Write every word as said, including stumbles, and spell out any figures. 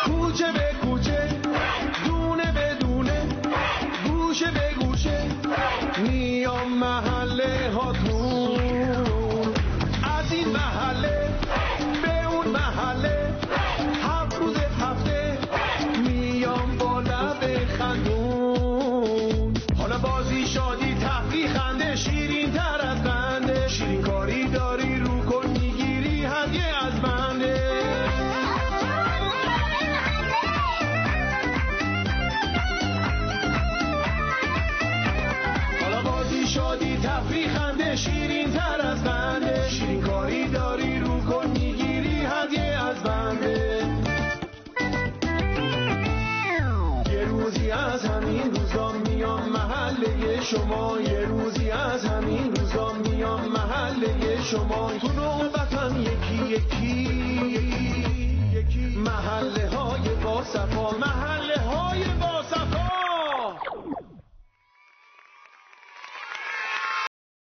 کوچه به کوچه، دونه به دونه، گوشه به گوشه، میام محله هاتون. از این محله به اون محله، هفت روز هفته میام با لب خندون. حالا بازی شادی تفریح خنده، شیرین تر از خنده، شیرین کاری داری رو کن میگیری هدیه از بنده. حالا بازی شادی تفریح خنده، شیرین تر از خنده، شیرین کاری داری رو کن میگیری هدیه از بنده. یه روزی از همین روزا میام محله شما، یه روزی از همین روزا میام محله شما. تو نوبتم یکی یکی